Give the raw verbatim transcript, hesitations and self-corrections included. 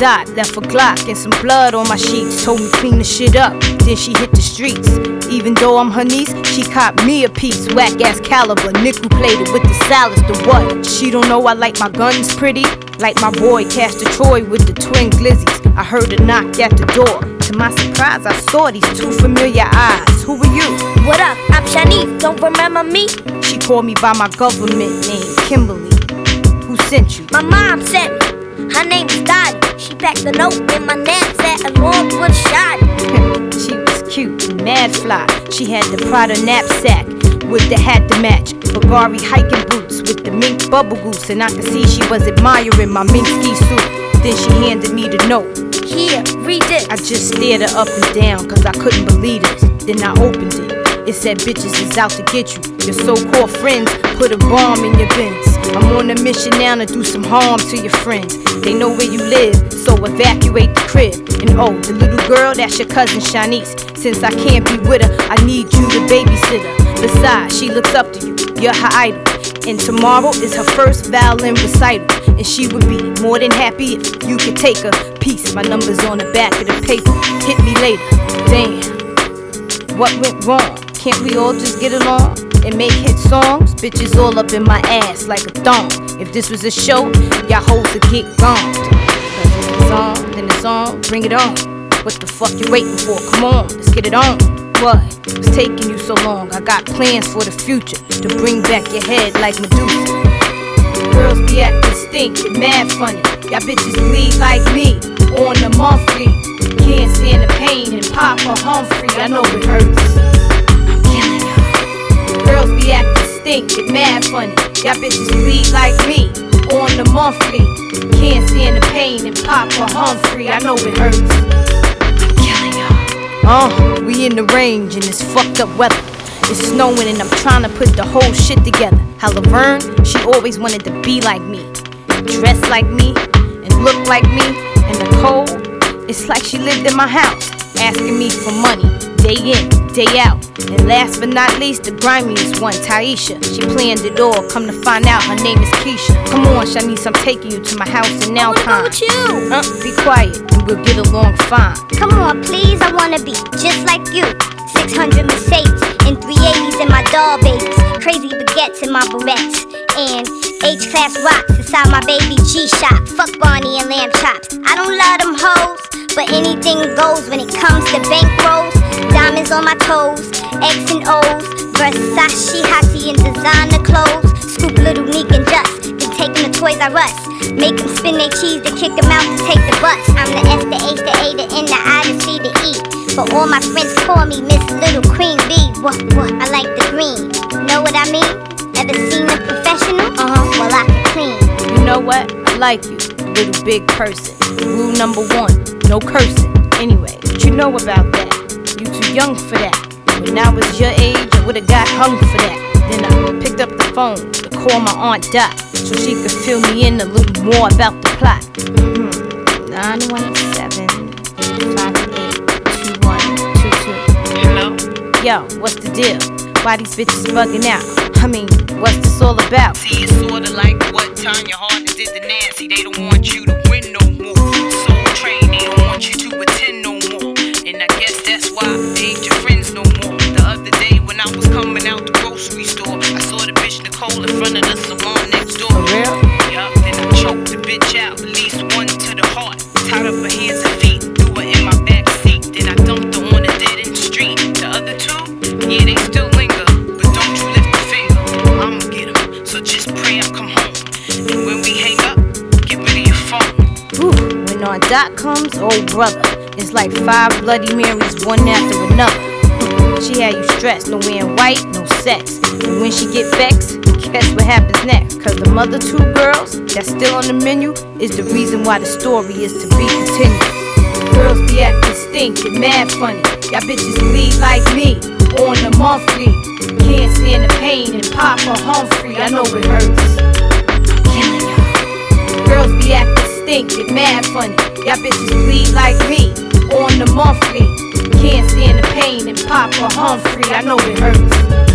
dot, left a Glock and some blood on my sheets. Told me clean the shit up, then she hit the streets. Even though I'm her niece, she copped me a piece. Whack ass caliber, nickel plated with the salads, the what? She don't know I like my guns pretty. Like my boy Castor Troy with the twin glizzies. I heard a knock at the door. To my surprise, I saw these two familiar eyes. Who are you? What up? I'm Shanice. Don't remember me? She called me by my government name, Kimberly. Who sent you? My mom sent me. Her name is Dottie. She packed a note in my knapsack along with a shot. She was cute and mad fly. She had the Prada knapsack with the hat to match. Bulgari hiking boots with the mink bubble goose. And I could see she was admiring my mink ski suit. Then she handed me the note. Here, read this. I just stared her up and down cause I couldn't believe it. Then I opened it. It said bitches is out to get you. Your so-called friends put a bomb in your bins. I'm on a mission now to do some harm to your friends. They know where you live, so evacuate the crib. And oh, the little girl, that's your cousin Shanice. Since I can't be with her, I need you to babysit her. Besides, she looks up to you, you're her idol. And tomorrow is her first violin recital. And she would be more than happy if you could take a piece. My number's on the back of the paper, hit me later. Damn, what went wrong? Can't we all just get along and make hit songs? Bitches all up in my ass like a thong. If this was a show, y'all hoes would get gone. Cause if it's on, then it's on, bring it on. What the fuck you waiting for? Come on, let's get it on. What? What's taking you so long? I got plans for the future to bring back your head like Medusa. Girls be acting stink, mad funny. Y'all bitches bleed like me on the monthly. Can't stand the pain and Papa Humphrey, I know it hurts. Girls be acting stink, get mad funny. Y'all bitches bleed like me on the monthly. Can't stand the pain and Papa Humphrey, I know it hurts. I'm killing y'all. Uh, we in the range and it's fucked up weather. It's snowing and I'm trying to put the whole shit together. How Laverne, she always wanted to be like me, dress like me, and look like me. And Nicole, it's like she lived in my house, asking me for money, day in, day out. And last but not least, the grimiest one, Taisha. She planned it all, come to find out her name is Keisha. Come on, Shanice, I'm taking you to my house in I wanna Alpine. go with you. Uh, be quiet, and we'll get along fine. Come on, please, I wanna be just like you. six hundred Mercedes and three eighties in my doll babies. Crazy baguettes in my barrettes. And H-class rocks inside my baby G-Shock. Fuck Barney and lamb chops. I don't love them hoes, but anything goes when it comes to bankrolls. Diamonds on my toes, X and O's, Versace, Hottie, and designer clothes. Scoop little Neek and Just, then take them to Toys R Us. Make them spin their cheese, then kick them out to take the bus. I'm the S, the H, the A, the N, the I, the C, the E. But all my friends call me Miss Little Queen Bee. What, what, I like the green. Know what I mean? Ever seen a professional? Uh-huh, well I can clean. You know what? I like you, little big person. Rule number one, no cursing. Anyway, what you know about that? You too young for that. When I was your age, I would've got hung for that. Then I picked up the phone to call my Aunt Dot, so she could fill me in a little more about the plot. Hmm, nine one seven, five eight, two one two two. Hello? Yo, what's the deal? Why these bitches bugging out? I mean, what's this all about? See, it's sorta like what Tanya Hardin did to Nancy. They don't want you to win no more. Soul Train, they don't want you to attend no more. And I guess that's why they ain't your friends no more. The other day when I was coming out the grocery store, I saw the bitch Nicole in front of the salon next door. For real? Yup, then I choked the bitch out, at least one to the heart. Tied up her hands and feet, threw her in my back seat. Then I dumped her on the dead end street. The other two, yeah, they still linger, but don't you lift a finger. I'ma get 'em, so just pray I come home. And when we hang up, get rid of your phone. Ooh, when Aunt Dot comes, oh brother, it's like five Bloody Marys, one after another. She had you stressed, no wearing white, no sex. And when she get vexed, guess what happens next? Cause the mother two girls that's still on the menu is the reason why the story is to be continued. Girls be acting stink and mad funny. Y'all bitches bleed like me on the monthly. Can't stand the pain and Papa Humphrey, I know it hurts. I'm killing y'all. Girls be acting stink and mad funny. Y'all bitches bleed like me on the monthly. Can't stand the pain and Papa Humphrey, I know it hurts.